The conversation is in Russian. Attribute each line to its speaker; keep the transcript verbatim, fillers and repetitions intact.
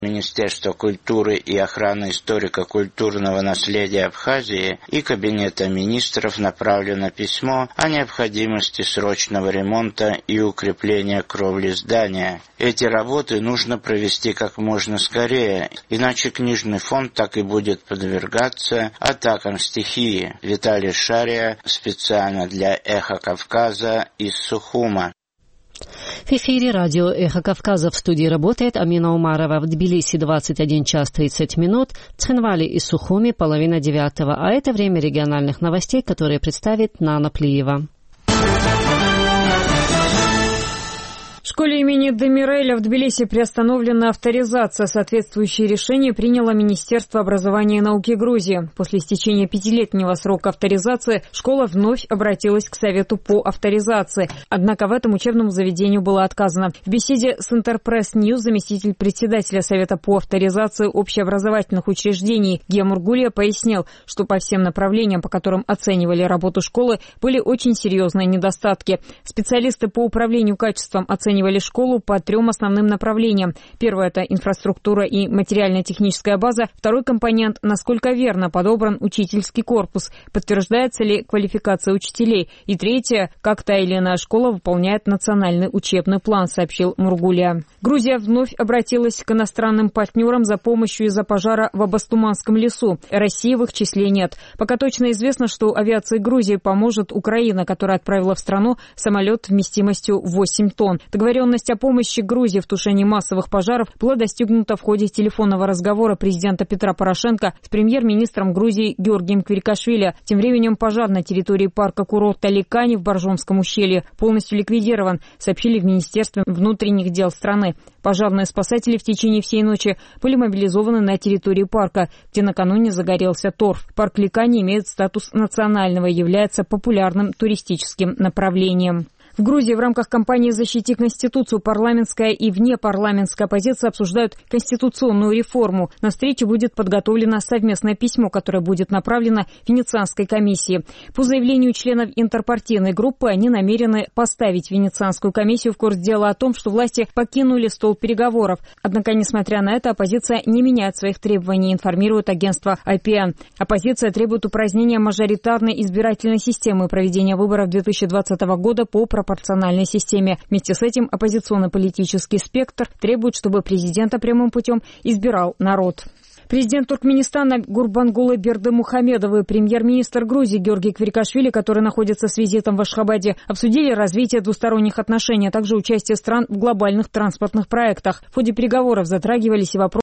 Speaker 1: Министерства культуры и охраны историко-культурного наследия Абхазии и Кабинета министров направлено письмо о необходимости срочного ремонта и укрепления кровли здания. Эти работы нужно провести как можно скорее, иначе книжный фонд так и будет подвергаться атакам стихии. Виталий Шария специально для «Эхо Кавказа» из Сухума.
Speaker 2: В эфире радио «Эхо Кавказа», в студии работает Амина Умарова. В Тбилиси двадцать один час тридцать минут, Цхинвали и Сухуми половина девятого, а это время региональных новостей, которые представит Нана Плиева.
Speaker 3: В школе имени Демиреля в Тбилиси приостановлена авторизация. Соответствующее решение приняло Министерство образования и науки Грузии. После истечения пятилетнего срока авторизации школа вновь обратилась к Совету по авторизации. Однако в этом учебному заведению было отказано. В беседе с Интерпресс Ньюс заместитель председателя Совета по авторизации общеобразовательных учреждений Гия Мургулия пояснил, что по всем направлениям, по которым оценивали работу школы, были очень серьезные недостатки. Специалисты по управлению качеством оценивали школу по трем основным направлениям. Первое – это инфраструктура и материально-техническая база. Второй компонент – насколько верно подобран учительский корпус, подтверждается ли квалификация учителей. И третье – как та или иная школа выполняет национальный учебный план, сообщил Мургулия. Грузия вновь обратилась к иностранным партнерам за помощью из-за пожара в Абастуманском лесу. России в их числе нет. Пока точно известно, что авиации Грузии поможет Украина, которая отправила в страну самолет вместимостью восемь тонн. Договоренность о помощи Грузии в тушении массовых пожаров была достигнута в ходе телефонного разговора президента Петра Порошенко с премьер-министром Грузии Георгием Квирикашвили. Тем временем пожар на территории парка-курорта Ликани в Боржомском ущелье полностью ликвидирован, сообщили в Министерстве внутренних дел страны. Пожарные спасатели в течение всей ночи были мобилизованы на территории парка, где накануне загорелся торф. Парк Ликани имеет статус национального и является популярным туристическим направлением. В Грузии в рамках кампании «Защити Конституцию» парламентская и внепарламентская оппозиция обсуждают конституционную реформу. На встрече будет подготовлено совместное письмо, которое будет направлено Венецианской комиссии. По заявлению членов интерпартийной группы они намерены поставить Венецианскую комиссию в курс дела о том, что власти покинули стол переговоров. Однако, несмотря на это, оппозиция не меняет своих требований, информирует агентство ай пи эн. Оппозиция требует упразднения мажоритарной избирательной системы и проведения выборов две тысячи двадцатого года по пропорциональной системе. Вместе с этим оппозиционно-политический спектр требует, чтобы президента прямым путем избирал народ. Президент Туркменистана Гурбангулы Бердымухамедова и премьер-министр Грузии Георгий Квирикашвили, которые находятся с визитом в Ашхабаде, обсудили развитие двусторонних отношений, а также участие стран в глобальных транспортных проектах. В ходе переговоров затрагивались и вопросы